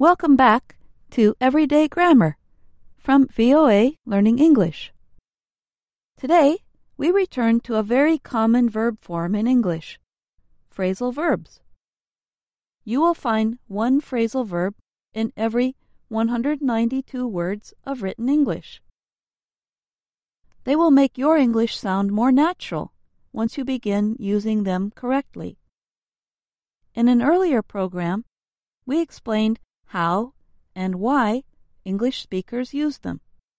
Welcome back to Everyday Grammar from VOA Learning English. Today, we return to a very common verb form in English, phrasal verbs. You will find one phrasal verb in every 192 words of written English. They will make your English sound more natural once you begin using them correctly. In an earlier program, we explained how and why English speakers use them.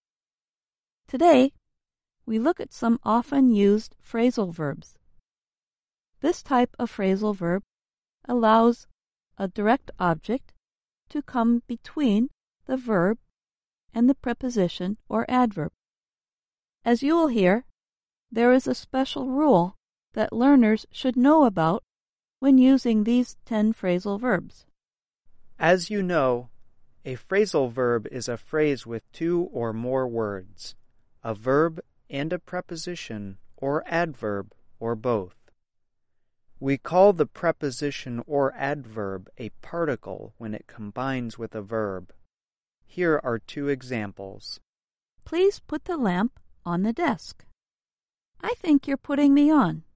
Today, we look at some often used phrasal verbs. This type of phrasal verb allows a direct object to come between the verb and the preposition or adverb. As you will hear, there is a special rule that learners should know about when using these 10 phrasal verbs. As you know, a phrasal verb is a phrase with two or more words, a verb and a preposition or adverb or both. We call the preposition or adverb a particle when it combines with a verb. Here are two examples. Please put the lamp on the desk. I think you're putting me on.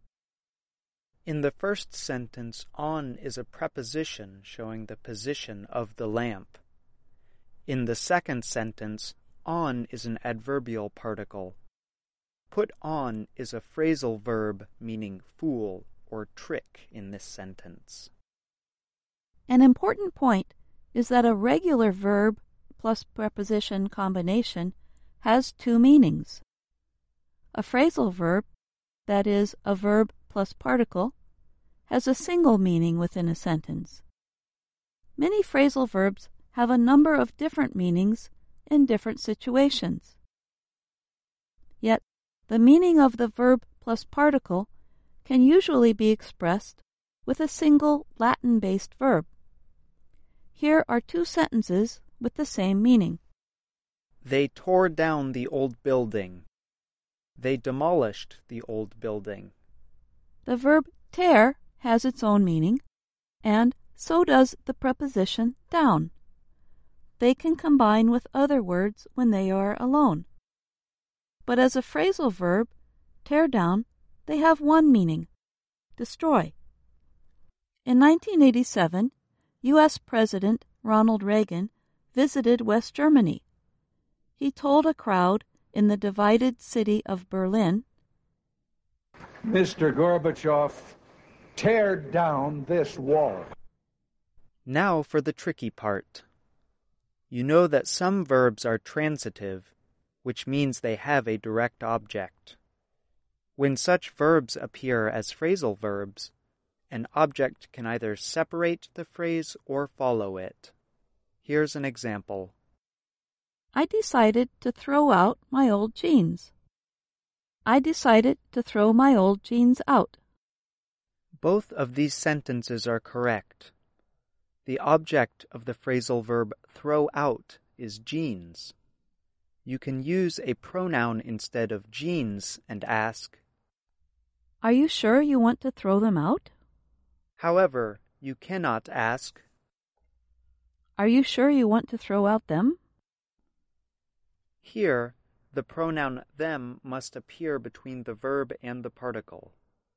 In the first sentence, on is a preposition showing the position of the lamp. In the second sentence, on is an adverbial particle. Put on is a phrasal verb meaning fool or trick in this sentence. An important point is that a regular verb plus preposition combination has two meanings. A phrasal verb, that is, a verb plus particle, has a single meaning within a sentence. Many phrasal verbs have a number of different meanings in different situations. Yet, the meaning of the verb plus particle can usually be expressed with a single Latin-based verb. Here are two sentences with the same meaning. They tore down the old building. They demolished the old building. The verb tear has its own meaning, and so does the preposition down. They can combine with other words when they are alone. But as a phrasal verb, tear down, they have one meaning, destroy. In 1987, U.S. President Ronald Reagan visited West Germany. He told a crowd in the divided city of Berlin, Mr. Gorbachev, tear down this wall. Now for the tricky part. You know that some verbs are transitive, which means they have a direct object. When such verbs appear as phrasal verbs, an object can either separate the phrase or follow it. Here's an example. I decided to throw out my old jeans. I decided to throw my old jeans out. Both of these sentences are correct. The object of the phrasal verb throw out is jeans. You can use a pronoun instead of jeans and ask, Are you sure you want to throw them out? However, you cannot ask, Are you sure you want to throw out them? Here, the pronoun them must appear between the verb and the particle.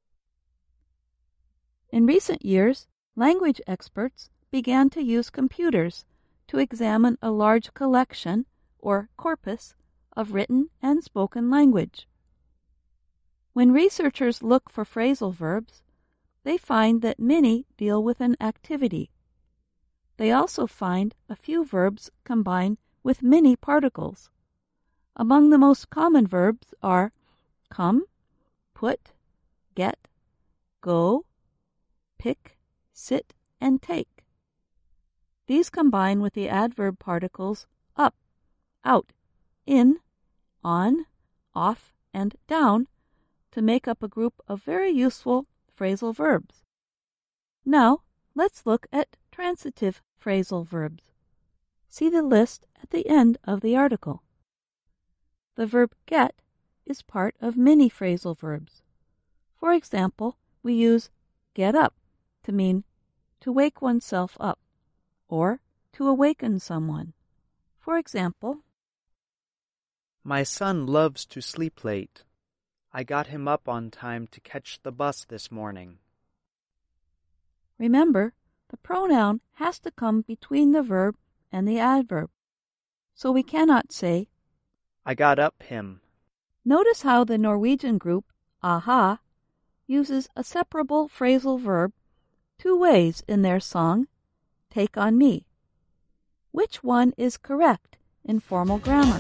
In recent years, language experts began to use computers to examine a large collection, or corpus, of written and spoken language. When researchers look for phrasal verbs, they find that many deal with an activity. They also find a few verbs combine with many particles. Among the most common verbs are come, put, get, go, pick, sit, and take. These combine with the adverb particles up, out, in, on, off, and down to make up a group of very useful phrasal verbs. Now, let's look at transitive phrasal verbs. See the list at the end of the article. The verb get is part of many phrasal verbs. For example, we use get up to mean to wake oneself up, or to awaken someone. For example, My son loves to sleep late. I got him up on time to catch the bus this morning. remember, the pronoun has to come between the verb and the adverb. So we cannot say, I got up him. Notice how the Norwegian group, aha, uses a separable phrasal verb 2 ways in their song, Take on Me. Which one is correct in formal grammar?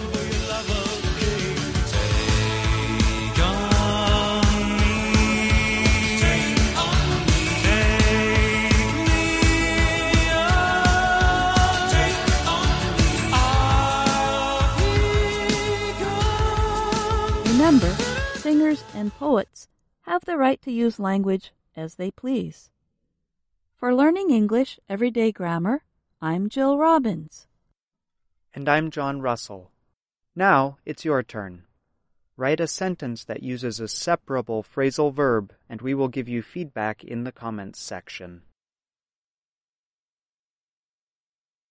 Remember, singers and poets have the right to use language as they please. For Learning English Everyday Grammar, I'm Jill Robbins. And I'm John Russell. Now it's your turn. Write a sentence that uses a separable phrasal verb, and we will give you feedback in the comments section.